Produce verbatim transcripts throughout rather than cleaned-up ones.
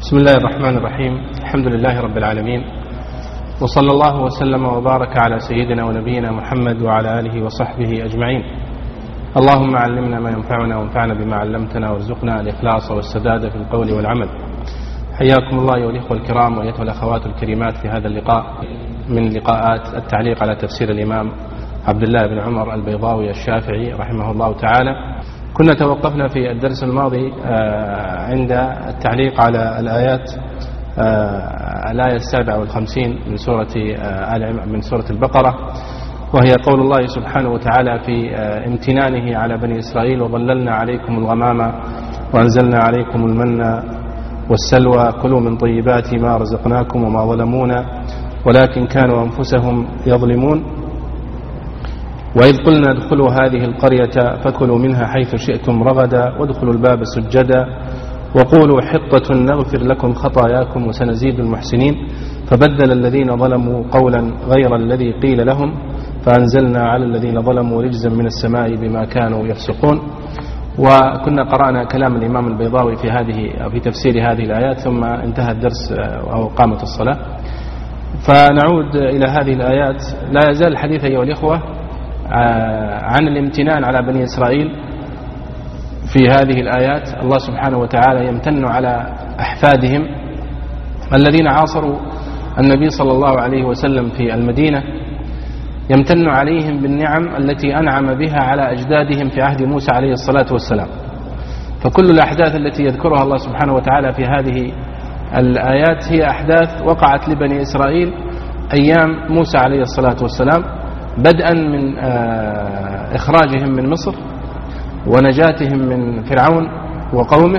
بسم الله الرحمن الرحيم. الحمد لله رب العالمين، وصلى الله وسلم وبارك على سيدنا ونبينا محمد وعلى آله وصحبه أجمعين. اللهم علمنا ما ينفعنا وانفعنا بما علمتنا وارزقنا الإخلاص والسداد في القول والعمل. حياكم الله أيها الإخوة الكرام وأيتها الأخوات الكريمات في هذا اللقاء من لقاءات التعليق على تفسير الإمام عبد الله بن عمر البيضاوي الشافعي رحمه الله تعالى. كنا توقفنا في الدرس الماضي عند التعليق على الآيات الآية السابعة والخمسين من سورة من سورة البقرة، وهي قول الله سبحانه وتعالى في امتنانه على بني إسرائيل: وظللنا عليكم الغمام وأنزلنا عليكم المن والسلوى كلوا من طيبات ما رزقناكم وما ظلمونا ولكن كانوا أنفسهم يظلمون. وإذ قلنا ادخلوا هذه القرية فكلوا منها حيث شئتم رغدا وادخلوا الباب سجدا وقولوا حطة نغفر لكم خطاياكم وسنزيد المحسنين. فبدل الذين ظلموا قولا غير الذي قيل لهم فأنزلنا على الذين ظلموا رجزا من السماء بما كانوا يفسقون. وكنا قرأنا كلام الإمام البيضاوي في هذه في تفسير هذه الآيات، ثم انتهى الدرس أو قامت الصلاة. فنعود إلى هذه الآيات. لا يزال الحديث أيها الإخوة عن الامتنان على بني إسرائيل. في هذه الآيات الله سبحانه وتعالى يمتن على أحفادهم الذين عاصروا النبي صلى الله عليه وسلم في المدينة، يمتن عليهم بالنعم التي أنعم بها على أجدادهم في عهد موسى عليه الصلاة والسلام. فكل الأحداث التي يذكرها الله سبحانه وتعالى في هذه الآيات هي أحداث وقعت لبني إسرائيل أيام موسى عليه الصلاة والسلام، بدءا من إخراجهم من مصر ونجاتهم من فرعون وقومه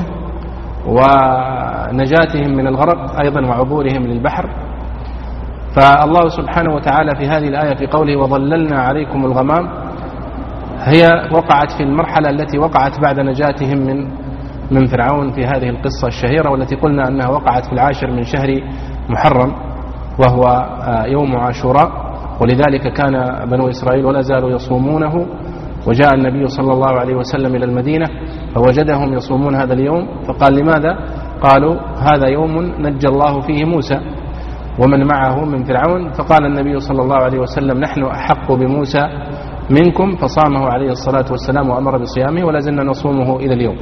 ونجاتهم من الغرق أيضا وعبورهم للبحر. فالله سبحانه وتعالى في هذه الآية في قوله وظللنا عليكم الغمام هي وقعت في المرحلة التي وقعت بعد نجاتهم من من فرعون في هذه القصة الشهيرة، والتي قلنا أنها وقعت في العاشر من شهر محرم وهو يوم عاشوراء. ولذلك كان بنو إسرائيل ولا زالوا يصومونه، وجاء النبي صلى الله عليه وسلم إلى المدينة فوجدهم يصومون هذا اليوم، فقال لماذا؟ قالوا هذا يوم نجى الله فيه موسى ومن معه من فرعون. فقال النبي صلى الله عليه وسلم نحن أحق بموسى منكم، فصامه عليه الصلاة والسلام وأمر بصيامه ولا زلنا نصومه إلى اليوم.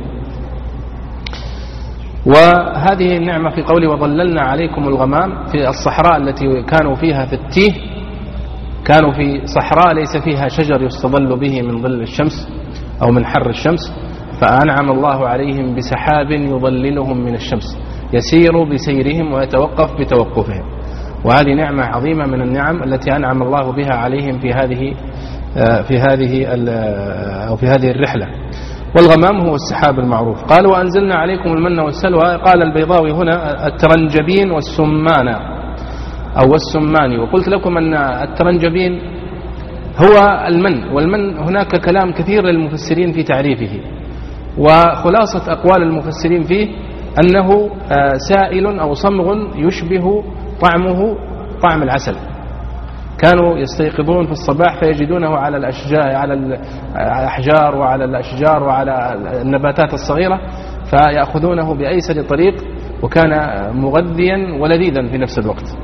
وهذه النعمة في قوله وظللنا عليكم الغمام في الصحراء التي كانوا فيها في التيه، كانوا في صحراء ليس فيها شجر يستظل به من ظل الشمس أو من حر الشمس، فأنعم الله عليهم بسحاب يظللهم من الشمس يسير بسيرهم ويتوقف بتوقفهم. وهذه نعمة عظيمة من النعم التي أنعم الله بها عليهم في هذه في هذه أو في هذه الرحلة. والغمام هو السحاب المعروف. قال وأنزلنا عليكم المن والسلوى. قال البيضاوي هنا الترنجبين والسمان أو السمان. وقلت لكم أن الترنجبين هو المن، والمن هناك كلام كثير للمفسرين في تعريفه، وخلاصة أقوال المفسرين فيه أنه سائل أو صمغ يشبه طعمه طعم العسل. كانوا يستيقظون في الصباح فيجدونه على الأشجار على الأحجار وعلى الأشجار وعلى النباتات الصغيرة فيأخذونه بأيسر طريق، وكان مغذيا ولذيذا في نفس الوقت.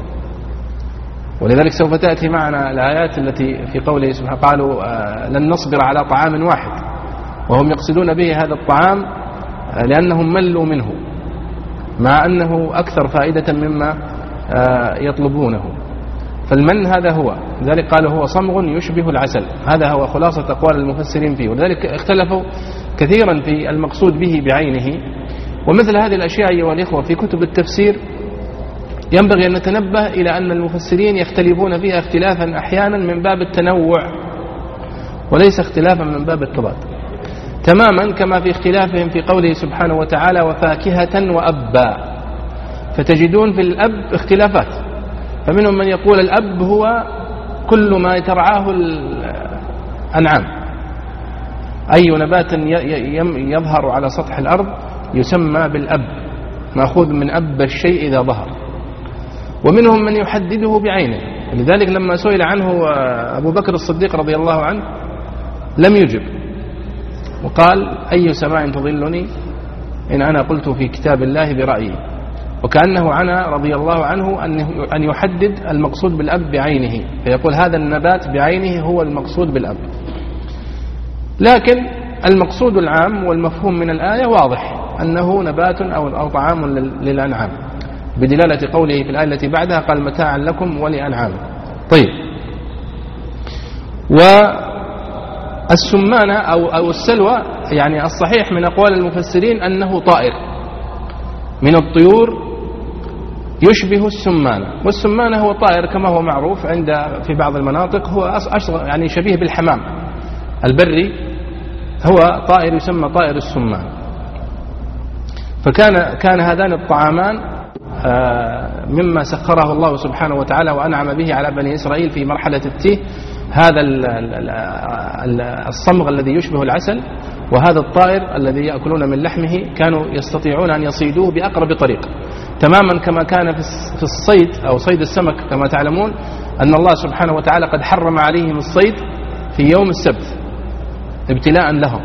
ولذلك سوف تأتي معنا الآيات التي في قوله سبحانه قالوا لن نصبر على طعام واحد، وهم يقصدون به هذا الطعام لأنهم ملوا منه مع أنه أكثر فائدة مما يطلبونه. فالمن هذا هو، لذلك قالوا هو صمغ يشبه العسل. هذا هو خلاصة أقوال المفسرين فيه، ولذلك اختلفوا كثيرا في المقصود به بعينه. ومثل هذه الأشياء أيها الإخوة في كتب التفسير ينبغي أن نتنبه إلى أن المفسرين يختلفون فيها اختلافا أحيانا من باب التنوع وليس اختلافا من باب التضاد، تماما كما في اختلافهم في قوله سبحانه وتعالى وفاكهة وأبا. فتجدون في الأب اختلافات، فمنهم من يقول الأب هو كل ما يترعاه الأنعام، أي نبات يظهر على سطح الأرض يسمى بالأب، مأخوذ من أب الشيء إذا ظهر. ومنهم من يحدده بعينه، لذلك لما سئل عنه أبو بكر الصديق رضي الله عنه لم يجب، وقال أي سماء تظلني إن أنا قلت في كتاب الله برأيي. وكأنه عنى رضي الله عنه أن يحدد المقصود بالأب بعينه، فيقول هذا النبات بعينه هو المقصود بالأب. لكن المقصود العام والمفهوم من الآية واضح، أنه نبات أو طعام للأنعام، بدلالة قوله في الآية التي بعدها قال متاعا لكم ولأنعام. طيب، والسمانة أو, أو السلوى يعني الصحيح من أقوال المفسرين أنه طائر من الطيور يشبه السمانة، والسمانة هو طائر كما هو معروف عند في بعض المناطق، هو أصغر يعني شبيه بالحمام البري، هو طائر يسمى طائر السمان. فكان كان هذان الطعامان مما سخره الله سبحانه وتعالى وأنعم به على بني إسرائيل في مرحلة التيه، هذا الصمغ الذي يشبه العسل، وهذا الطائر الذي يأكلون من لحمه كانوا يستطيعون أن يصيدوه بأقرب طريق، تماما كما كان في الصيد أو صيد السمك. كما تعلمون أن الله سبحانه وتعالى قد حرم عليهم الصيد في يوم السبت ابتلاء لهم،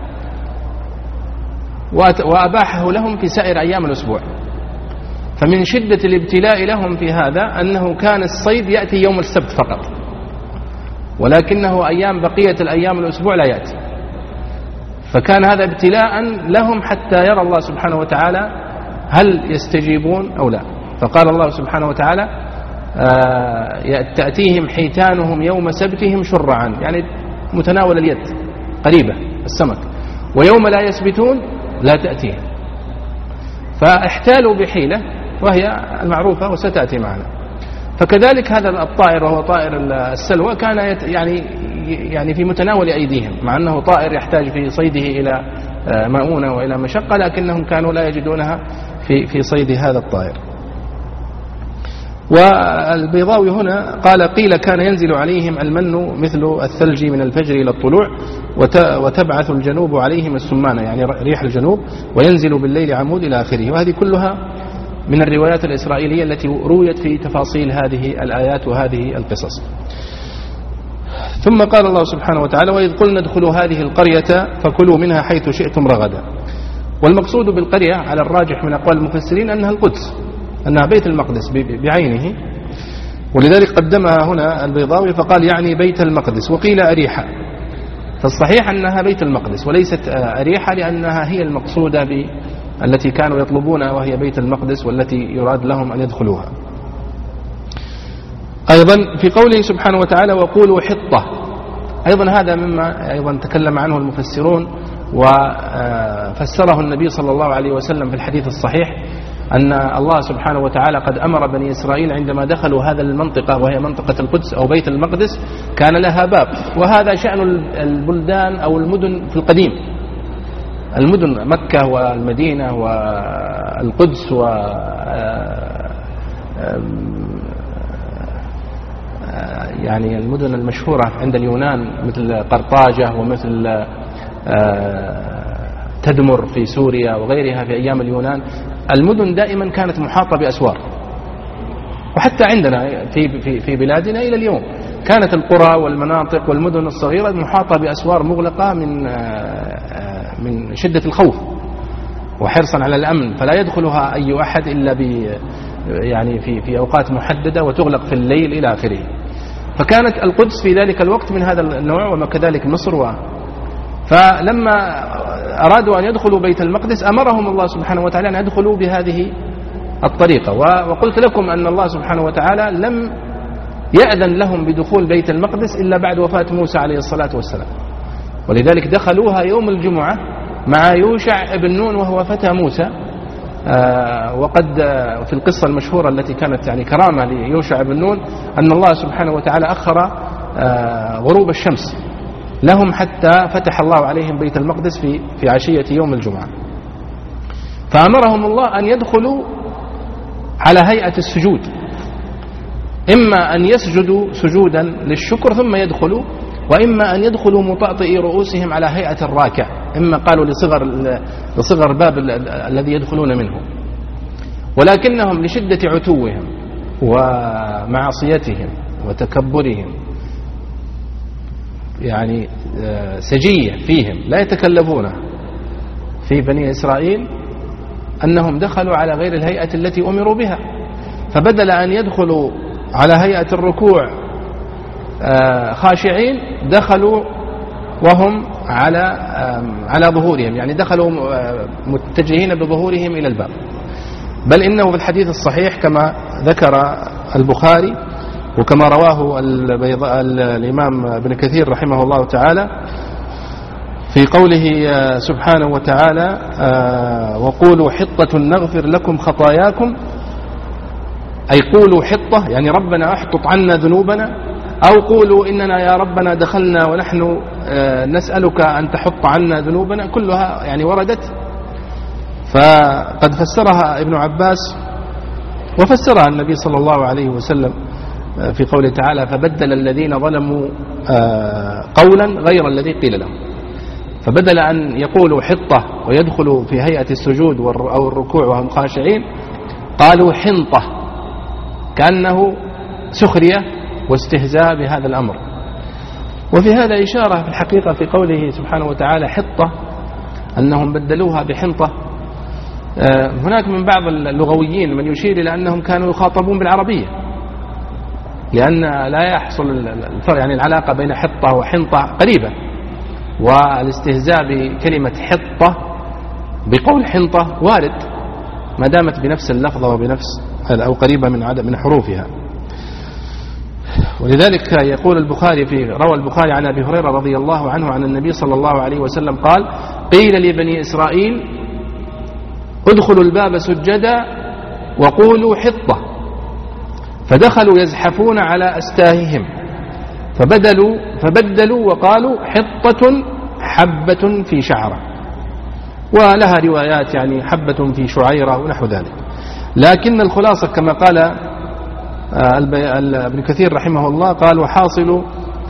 وأباحه لهم في سائر أيام الأسبوع. فمن شدة الابتلاء لهم في هذا أنه كان الصيد يأتي يوم السبت فقط، ولكنه أيام بقية الأيام الأسبوع لا يأتي. فكان هذا ابتلاء لهم حتى يرى الله سبحانه وتعالى هل يستجيبون أو لا. فقال الله سبحانه وتعالى آه تأتيهم حيتانهم يوم سبتهم شرعا، يعني متناول اليد قريبة السمك، ويوم لا يسبتون لا تأتيهم. فاحتالوا بحيلة وهي المعروفة وستأتي معنا. فكذلك هذا الطائر وهو طائر السلوى كان يعني يعني في متناول أيديهم، مع أنه طائر يحتاج في صيده إلى مؤونة وإلى مشقة، لكنهم كانوا لا يجدونها في في صيد هذا الطائر. والبيضاوي هنا قال قيل كان ينزل عليهم المن مثل الثلج من الفجر إلى الطلوع، وتبعث الجنوب عليهم السمانة يعني ريح الجنوب، وينزل بالليل عمود إلى آخره. وهذه كلها من الروايات الإسرائيلية التي رويت في تفاصيل هذه الآيات وهذه القصص. ثم قال الله سبحانه وتعالى وإذ قلنا ادخلوا هذه القرية فكلوا منها حيث شئتم رغدا. والمقصود بالقرية على الراجح من أقوال المفسرين أنها القدس، أنها بيت المقدس بعينه، ولذلك قدمها هنا البيضاوي فقال يعني بيت المقدس. وقيل أريحة، فالصحيح أنها بيت المقدس وليست أريحة، لأنها هي المقصودة التي كانوا يطلبونها وهي بيت المقدس والتي يراد لهم أن يدخلوها. أيضا في قوله سبحانه وتعالى وقولوا حطة، أيضا هذا مما أيضا تكلم عنه المفسرون وفسره النبي صلى الله عليه وسلم في الحديث الصحيح، أن الله سبحانه وتعالى قد أمر بني إسرائيل عندما دخلوا هذا المنطقة وهي منطقة القدس أو بيت المقدس كان لها باب، وهذا شأن البلدان أو المدن في القديم، المدن مكة والمدينة والقدس و يعني المدن المشهورة عند اليونان مثل قرطاجة ومثل تدمر في سوريا وغيرها في أيام اليونان، المدن دائما كانت محاطة بأسوار، وحتى عندنا في في في بلادنا إلى اليوم كانت القرى والمناطق والمدن الصغيرة محاطة بأسوار مغلقة من من شدة الخوف وحرصا على الأمن، فلا يدخلها أي أحد إلا ب يعني في في أوقات محددة وتغلق في الليل إلى آخره. فكانت القدس في ذلك الوقت من هذا النوع، وكذلك مصر. و فلما أرادوا أن يدخلوا بيت المقدس أمرهم الله سبحانه وتعالى أن يدخلوا بهذه الطريقة. وقلت لكم أن الله سبحانه وتعالى لم يأذن لهم بدخول بيت المقدس إلا بعد وفاة موسى عليه الصلاة والسلام، ولذلك دخلوها يوم الجمعة مع يوشع ابن نون وهو فتى موسى. آه وقد آه في القصة المشهورة التي كانت يعني كرامة ليوشع ابن نون أن الله سبحانه وتعالى أخر آه غروب الشمس لهم حتى فتح الله عليهم بيت المقدس في في عشية يوم الجمعة. فأمرهم الله أن يدخلوا على هيئة السجود، إما أن يسجدوا سجودا للشكر ثم يدخلوا، وإما أن يدخلوا مطأطئي رؤوسهم على هيئة الراكع، إما قالوا لصغر لصغر باب الذي يدخلون منه. ولكنهم لشدة عتوهم ومعصيتهم وتكبرهم يعني سجية فيهم لا يتكلفون في بني إسرائيل، أنهم دخلوا على غير الهيئة التي أمروا بها، فبدل أن يدخلوا على هيئة الركوع خاشعين دخلوا وهم على على ظهورهم، يعني دخلوا متجهين بظهورهم إلى الباب. بل إنه في الحديث الصحيح كما ذكر البخاري وكما رواه الإمام ابن كثير رحمه الله تعالى في قوله سبحانه وتعالى وقولوا حطة نغفر لكم خطاياكم، أي قولوا حطة يعني ربنا احطط عنا ذنوبنا، أو قولوا إننا يا ربنا دخلنا ونحن نسألك أن تحط عنا ذنوبنا، كلها يعني وردت. فقد فسرها ابن عباس وفسرها النبي صلى الله عليه وسلم في قوله تعالى فبدل الذين ظلموا قولا غير الذي قيل لهم، فبدل أن يقولوا حطة ويدخلوا في هيئة السجود أو الركوع وهم خاشعين قالوا حنطة، كأنه سخرية واستهزاء بهذا الأمر. وفي هذا إشارة في الحقيقة في قوله سبحانه وتعالى حطة أنهم بدلوها بحنطة. هناك من بعض اللغويين من يشير إلى أنهم كانوا يخاطبون بالعربية، لأن لا يحصل الفرق، يعني العلاقة بين حطة وحنطة قريبة، والاستهزاء بكلمة حطة بقول حنطة وارد ما دامت بنفس اللفظة وبنفس أو قريبة من عدد من حروفها. ولذلك يقول البخاري في روى البخاري عن أبي هريرة رضي الله عنه عن النبي صلى الله عليه وسلم قال قيل لبني إسرائيل ادخلوا الباب سجدا وقولوا حطة، فدخلوا يزحفون على أستاههم فبدلوا, فبدلوا وقالوا حطة حبة في شعرة، ولها روايات يعني حبة في شعيرة ونحو ذلك. لكن الخلاصة كما قال ابن كثير رحمه الله قال وحاصل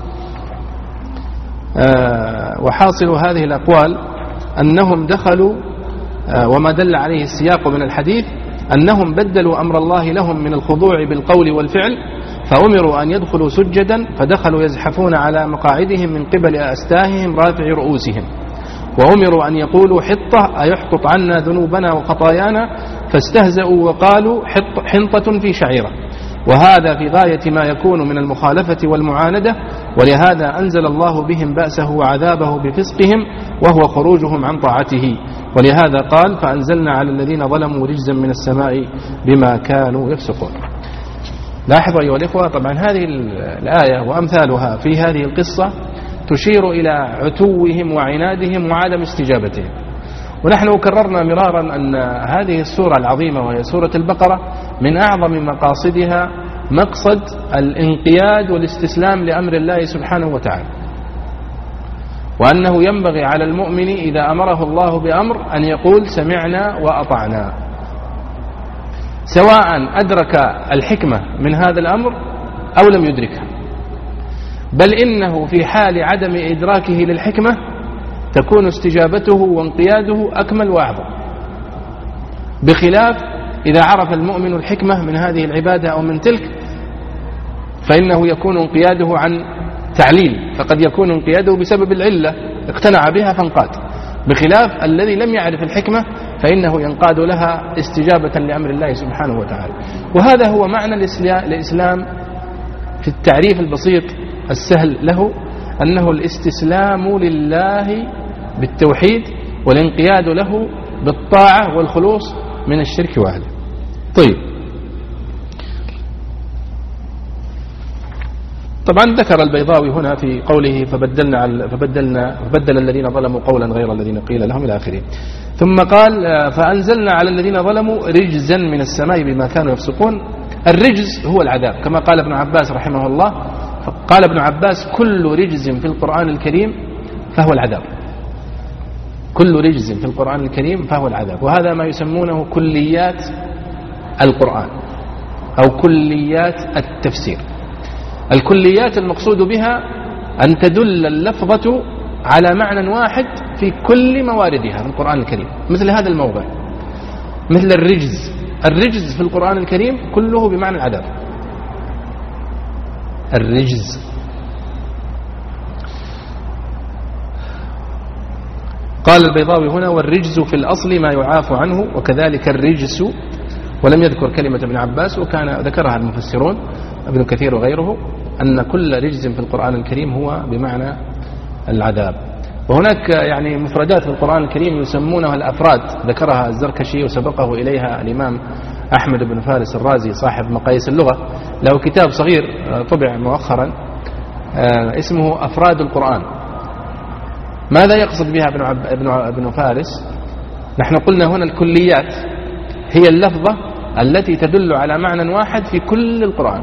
وحاصل هذه الأقوال أنهم دخلوا، وما دل عليه السياق من الحديث أنهم بدلوا أمر الله لهم من الخضوع بالقول والفعل، فأمروا أن يدخلوا سجدا فدخلوا يزحفون على مقاعدهم من قبل أستاههم رافع رؤوسهم، وأمروا أن يقولوا حطة أيحطط عنا ذنوبنا وخطايانا فاستهزأوا وقالوا حنطة في شعيرة، وهذا في غاية ما يكون من المخالفة والمعاندة، ولهذا أنزل الله بهم بأسه وعذابه بفسقهم وهو خروجهم عن طاعته، ولهذا قال فأنزلنا على الذين ظلموا رجزا من السماء بما كانوا يفسقون. لاحظوا أيها الإخوة، طبعا هذه الآية وأمثالها في هذه القصة تشير إلى عتوهم وعنادهم وعدم استجابتهم. ونحن كررنا مرارا أن هذه السورة العظيمة وهي سورة البقرة من أعظم مقاصدها مقصد الانقياد والاستسلام لأمر الله سبحانه وتعالى، وأنه ينبغي على المؤمن إذا أمره الله بأمر أن يقول سمعنا وأطعنا، سواء أدرك الحكمة من هذا الأمر أو لم يدركها، بل إنه في حال عدم إدراكه للحكمة تكون استجابته وانقياده أكمل وأعظم، بخلاف إذا عرف المؤمن الحكمة من هذه العبادة أو من تلك فإنه يكون انقياده عن تعليل، فقد يكون انقياده بسبب العلة اقتنع بها فانقاد، بخلاف الذي لم يعرف الحكمة فإنه ينقاد لها استجابة لأمر الله سبحانه وتعالى. وهذا هو معنى الإسلام في التعريف البسيط السهل له، أنه الاستسلام لله بالتوحيد والانقياد له بالطاعة والخلوص من الشرك وأهله. طيب، طبعا ذكر البيضاوي هنا في قوله فبدلنا فبدلنا فبدل الذين ظلموا قولا غير الذين قيل لهم إلى آخره، ثم قال فأنزلنا على الذين ظلموا رجزا من السماء بما كانوا يفسقون. الرجز هو العذاب كما قال ابن عباس رحمه الله، قال ابن عباس كل رجز في القرآن الكريم فهو العذاب، كل رجز في القرآن الكريم فهو العذاب، وهذا ما يسمونه كليات القرآن أو كليات التفسير. الكليات المقصود بها أن تدل اللفظة على معنى واحد في كل مواردها في القرآن الكريم، مثل هذا الموضع، مثل الرجز. الرجز في القرآن الكريم كله بمعنى العذاب، الرجز. قال البيضاوي هنا: والرجز في الأصل ما يعاف عنه، وكذلك الرجس، ولم يذكر كلمة ابن عباس، وكان ذكرها المفسرون ابن كثير وغيره، أن كل رجز في القرآن الكريم هو بمعنى العذاب. وهناك يعني مفردات في القرآن الكريم يسمونها الأفراد، ذكرها الزركشي وسبقه إليها الإمام أحمد بن فارس الرازي صاحب مقاييس اللغة، له كتاب صغير طبع مؤخرا اسمه أفراد القرآن. ماذا يقصد بها ابن, عب... ابن, ابن فارس؟ نحن قلنا هنا الكليات هي اللفظة التي تدل على معنى واحد في كل القرآن.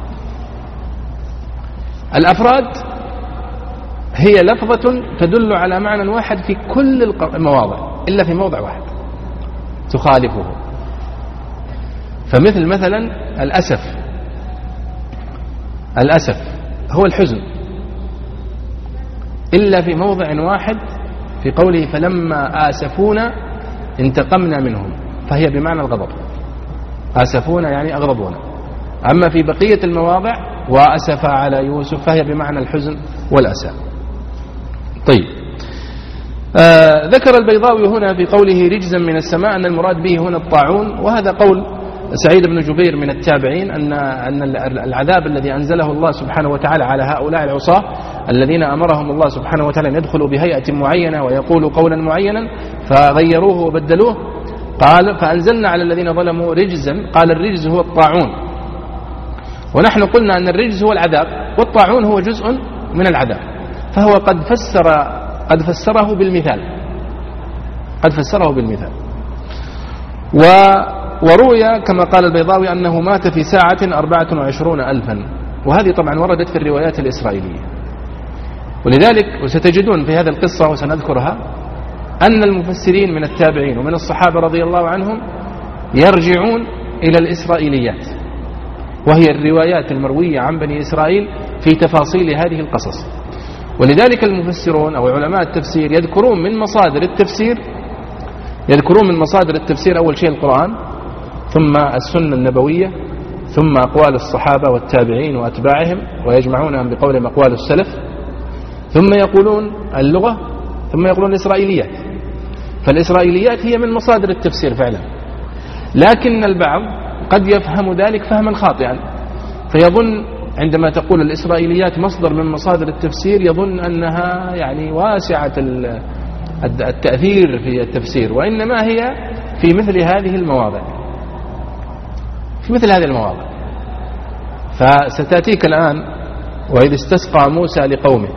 الأفراد هي لفظة تدل على معنى واحد في كل المواضع إلا في موضع واحد تخالفه. فمثل مثلا الأسف، الأسف هو الحزن، إلا في موضع واحد في قوله: فلما آسفونا انتقمنا منهم، فهي بمعنى الغضب. آسفونا يعني أغضبونا. أما في بقية المواضع: وأسف على يوسف، فهي بمعنى الحزن والأسى. طيب، آه ذكر البيضاوي هنا في قوله رجزا من السماء أن المراد به هنا الطاعون، وهذا قول سعيد بن جبير من التابعين، أن أن العذاب الذي أنزله الله سبحانه وتعالى على هؤلاء العصاة الذين أمرهم الله سبحانه وتعالى أن يدخلوا بهيئة معينة ويقولوا قولا معينا فغيروه وبدلوه، قال: فأنزلنا على الذين ظلموا رجزا. قال: الرجز هو الطاعون، ونحن قلنا أن الرجز هو العذاب والطاعون هو جزء من العذاب، فهو قد فسر قد فسره بالمثال قد فسره بالمثال و وروي كما قال البيضاوي أنه مات في ساعة أربعة وعشرون ألفا، وهذه طبعا وردت في الروايات الإسرائيلية. ولذلك وستجدون في هذه القصة وسنذكرها أن المفسرين من التابعين ومن الصحابة رضي الله عنهم يرجعون إلى الإسرائيليات، وهي الروايات المروية عن بني إسرائيل في تفاصيل هذه القصص. ولذلك المفسرون أو علماء التفسير يذكرون من مصادر التفسير يذكرون من مصادر التفسير أول شيء القرآن، ثم السنة النبوية، ثم أقوال الصحابة والتابعين وأتباعهم، ويجمعونهم بقولهم أقوال السلف، ثم يقولون اللغة، ثم يقولون الإسرائيليات. فالإسرائيليات هي من مصادر التفسير فعلا، لكن البعض قد يفهم ذلك فهما خاطئا، فيظن عندما تقول الإسرائيليات مصدر من مصادر التفسير يظن أنها يعني واسعة التأثير في التفسير، وإنما هي في مثل هذه المواضع في مثل هذه المواضع فستأتيك الآن: وإذ استسقى موسى لقومه.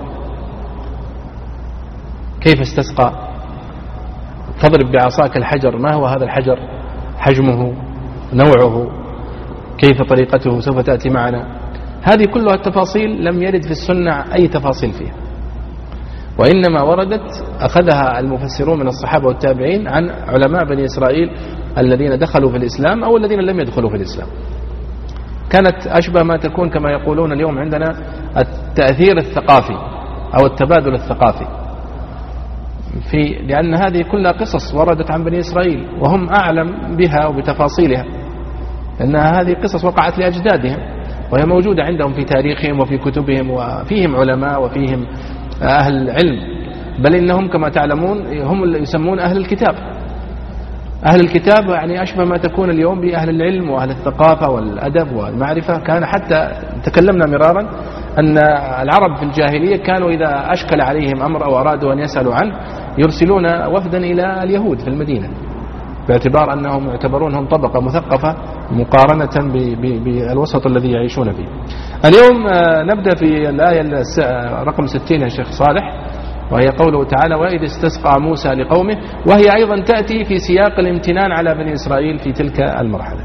كيف استسقى؟ فاضرب بعصاك الحجر. ما هو هذا الحجر؟ حجمه، نوعه، كيف طريقته، سوف تأتي معنا. هذه كلها التفاصيل لم يرد في السنة أي تفاصيل فيها، وإنما وردت أخذها المفسرون من الصحابة والتابعين عن علماء بني إسرائيل الذين دخلوا في الإسلام أو الذين لم يدخلوا في الإسلام. كانت أشبه ما تكون كما يقولون اليوم عندنا التأثير الثقافي أو التبادل الثقافي، في لأن هذه كلها قصص وردت عن بني إسرائيل وهم أعلم بها وبتفاصيلها، لأنها هذه قصص وقعت لأجدادهم وهي موجودة عندهم في تاريخهم وفي كتبهم، وفيهم علماء وفيهم أهل علم، بل إنهم كما تعلمون هم اللي يسمون أهل الكتاب. أهل الكتاب يعني أشبه ما تكون اليوم بأهل العلم وأهل الثقافة والأدب والمعرفة. كان حتى تكلمنا مرارا أن العرب في الجاهلية كانوا إذا أشكل عليهم أمر أو أرادوا أن يسألوا عنه يرسلون وفدا إلى اليهود في المدينة، باعتبار أنهم يعتبرونهم طبقة مثقفة مقارنة بالوسط الذي يعيشون فيه. اليوم نبدأ في الآية رقم ستين يا شيخ صالح، وهي قوله تعالى: وإذ استسقى موسى لقومه، وهي أيضا تأتي في سياق الامتنان على بني إسرائيل في تلك المرحلة.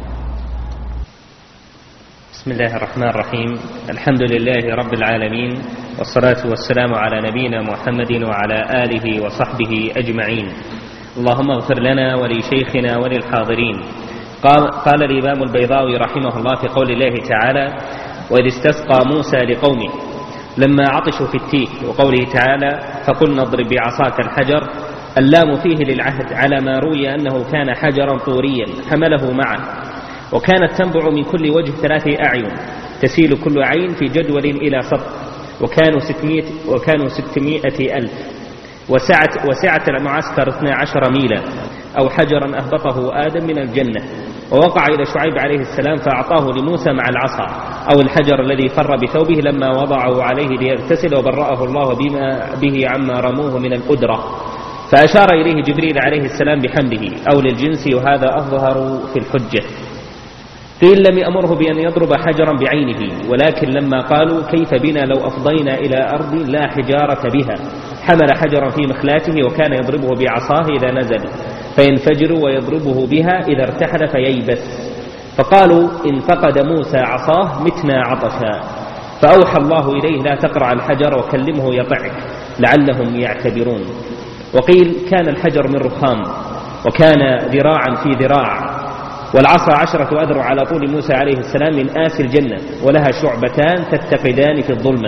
بسم الله الرحمن الرحيم. الحمد لله رب العالمين، والصلاة والسلام على نبينا محمد وعلى آله وصحبه أجمعين. اللهم اغفر لنا ولشيخنا وللحاضرين. قال, قال الإمام البيضاوي رحمه الله في قول الله تعالى: وإذ استسقى موسى لقومه، لما عطشوا في التيه. وقوله تعالى: فقلنا اضرب بعصاك الحجر، اللام فيه للعهد على ما روي أنه كان حجرا طوريا حمله معه، وكانت تنبع من كل وجه ثلاث أعين، تسيل كل عين في جدول إلى سطح، وكانوا ستمائة, وكانوا ستمائة ألف. وسعة, وسعة المعسكر اثنا عشر ميلا، أو حجرا أهبطه آدم من الجنة ووقع إلى شعيب عليه السلام فأعطاه لموسى مع العصا، أو الحجر الذي فر بثوبه لما وضعه عليه ليغتسل وبرأه الله بما به عما رموه من القدرة، فأشار إليه جبريل عليه السلام بحمله، أو للجنس، وهذا أظهر في الحجة. قيل لم يأمره بأن يضرب حجرا بعينه، ولكن لما قالوا كيف بنا لو أفضينا إلى أرض لا حجارة بها، حمل حجرا في مخلاته وكان يضربه بعصاه إذا نزل فينفجر، ويضربه بها إذا ارتحل فييبس. فقالوا إن فقد موسى عصاه متنا عطشا، فأوحى الله إليه لا تقرع الحجر وكلمه يطعك لعلهم يعتبرون. وقيل كان الحجر من رخام وكان ذراعا في ذراع، والعصا عشرة أذرع على طول موسى عليه السلام من آس الجنة، ولها شعبتان تتقدان في الظلمة.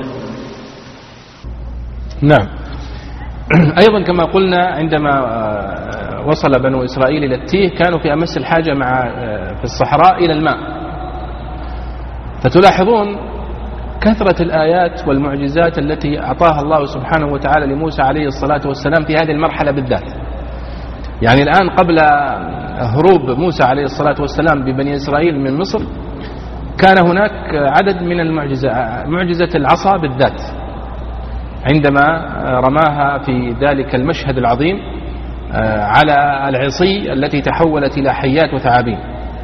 نعم. أيضا كما قلنا عندما وصل بنو إسرائيل إلى التيه كانوا في أمس الحاجة مع في الصحراء إلى الماء، فتلاحظون كثرة الآيات والمعجزات التي أعطاها الله سبحانه وتعالى لموسى عليه الصلاة والسلام في هذه المرحلة بالذات. يعني الآن قبل هروب موسى عليه الصلاة والسلام ببني إسرائيل من مصر كان هناك عدد من المعجزة، معجزة العصا بالذات عندما رماها في ذلك المشهد العظيم على العصي التي تحولت إلى حيات وثعابين،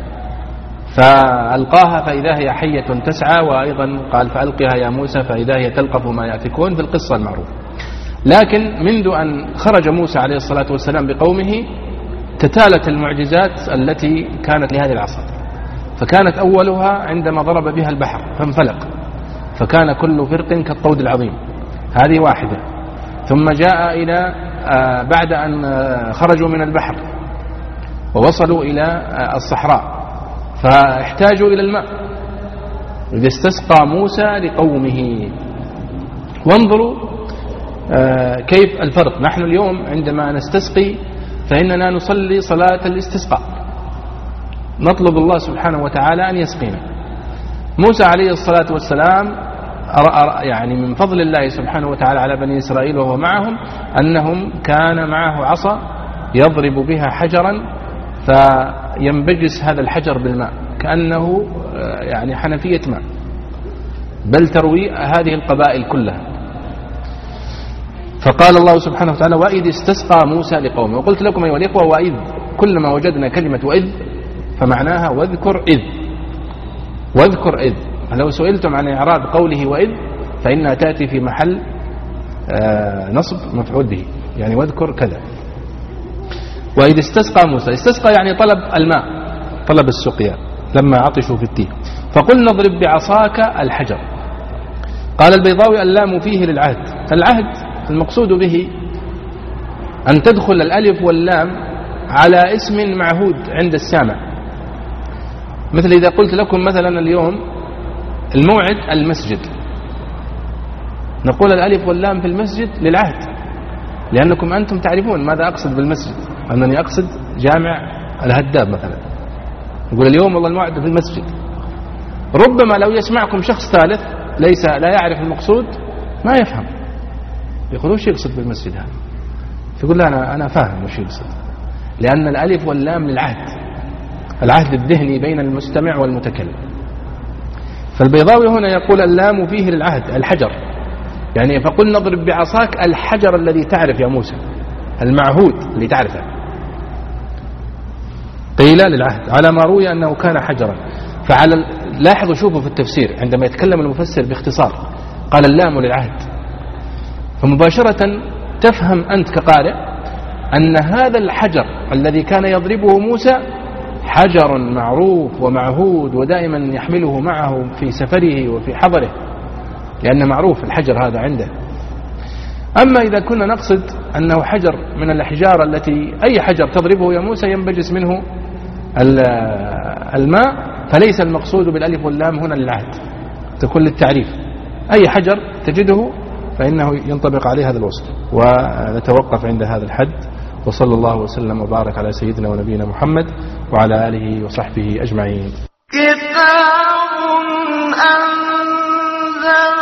فألقاها فإذا هي حية تسعى، وأيضا قال فألقها يا موسى فإذا هي تلقف ما يأفكون في القصة المعروفة. لكن منذ أن خرج موسى عليه الصلاة والسلام بقومه تتالت المعجزات التي كانت لهذه العصا، فكانت أولها عندما ضرب بها البحر فانفلق فكان كل فرق كالطود العظيم، هذه واحدة. ثم جاء إلى بعد أن خرجوا من البحر ووصلوا إلى الصحراء فاحتاجوا إلى الماء، إذ استسقى موسى لقومه. وانظروا كيف الفرق. نحن اليوم عندما نستسقي فإننا نصلي صلاة الاستسقاء، نطلب الله سبحانه وتعالى أن يسقينا. موسى عليه الصلاة والسلام يعني من فضل الله سبحانه وتعالى على بني إسرائيل وهو معهم أنهم كان معه عصا يضرب بها حجرا فينبجس هذا الحجر بالماء كأنه يعني حنفية ماء، بل تروي هذه القبائل كلها. فقال الله سبحانه وتعالى وإذ استسقى موسى لقومه. وقلت لكم أيها الإخوة وإذ كلما وجدنا كلمة وإذ فمعناها واذكر إذ، واذكر إذ. لو سئلتم عن إعراب قوله وإذ فإنها تأتي في محل آه نصب مفعول به، يعني واذكر كذا. وإذ استسقى موسى، استسقى يعني طلب الماء، طلب السقيا لما عطشوا في التيه. فقلنا اضرب بعصاك الحجر. قال البيضاوي اللام فيه للعهد. العهد المقصود به أن تدخل الألف واللام على اسم معهود عند السامع، مثل إذا قلت لكم مثلا اليوم الموعد المسجد، نقول الألف واللام في المسجد للعهد، لأنكم أنتم تعرفون ماذا أقصد بالمسجد، أنني أقصد جامع الهداب مثلا، نقول اليوم والله الموعد في المسجد. ربما لو يسمعكم شخص ثالث ليس لا يعرف المقصود ما يفهم، يقول وش يقصد بالمسجد هذا؟ يقول لا أنا أنا فاهم وش يقصد، لأن الألف واللام للعهد، العهد الذهني بين المستمع والمتكلم. فالبيضاوي هنا يقول اللام فيه للعهد الحجر، يعني فقل نضرب بعصاك الحجر الذي تعرف يا موسى، المعهود اللي تعرفه. قيل للعهد على ما روي أنه كان حجرا. فعلى لاحظوا شوفوا في التفسير عندما يتكلم المفسر باختصار قال اللام للعهد، فمباشرة تفهم أنت كقارئ أن هذا الحجر الذي كان يضربه موسى حجر معروف ومعهود ودائما يحمله معه في سفره وفي حضره، لأن معروف الحجر هذا عنده. أما إذا كنا نقصد أنه حجر من الأحجار التي أي حجر تضربه يا موسى ينبجس منه الماء، فليس المقصود بالألف واللام هنا للعهد، تكون للتعريف. أي حجر تجده فإنه ينطبق عليه هذا الوصف. ونتوقف عند هذا الحد، وصلى الله وسلم وبارك على سيدنا ونبينا محمد وعلى آله وصحبه أجمعين. كتاب أنزل